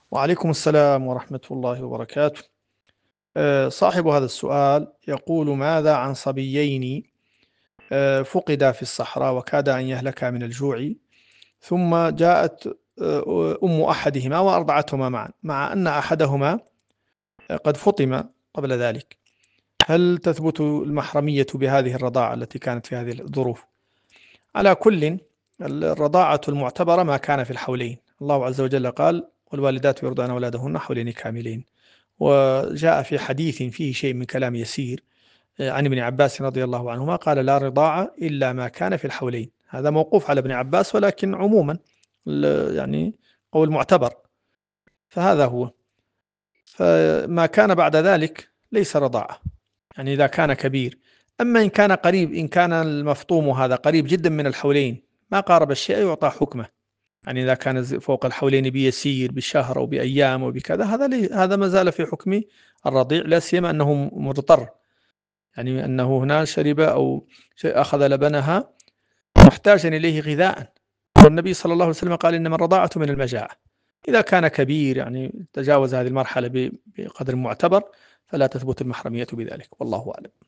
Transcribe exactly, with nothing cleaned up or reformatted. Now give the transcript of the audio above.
وعليكم السلام ورحمة الله وبركاته. آه، صاحب هذا السؤال يقول: ماذا عن صبيين آه، فقدا في الصحراء وكادا أن يهلكا من الجوع، ثم جاءت آه، أم أحدهما وأرضعتهما معا، مع أن أحدهما آه، قد فطم قبل ذلك. هل تثبت المحرمية بهذه الرضاعة التي كانت في هذه الظروف؟ على كل، الرضاعة المعتبرة ما كان في الحولين. الله عز وجل قال: والوالدات يرضعن أولادهن حولين كاملين. وجاء في حديث فيه شيء من كلام يسير آه، عن ابن عباس رضي الله عنهما قال: لا رضاعة إلا ما كان في الحولين. هذا موقوف على ابن عباس، ولكن عموما ال- يعني قول معتبر. فهذا هو. فما كان بعد ذلك ليس رضاعة، يعني إذا كان كبير. أما إن كان قريب، إن كان المفطوم هذا قريب جدا من الحولين ما قارب الشيء يعطى حكمه. يعني إذا كان ز- فوق الحولين بيسير بشهر أو بأيام أو بكذا، هذا لي هذا ما زال في حكم الرضيع، لا سيما أنه مضطر، يعني أنه هنا شرب أو ش- أخذ لبنها محتاجا إليه غذاء. والنبي صلى الله عليه وسلم قال: إنما الرضاعة من المجاعة. إذا كان كبير يعني تجاوز هذه المرحلة ب- بقدر معتبر، فلا تثبت المحرمية بذلك، والله أعلم.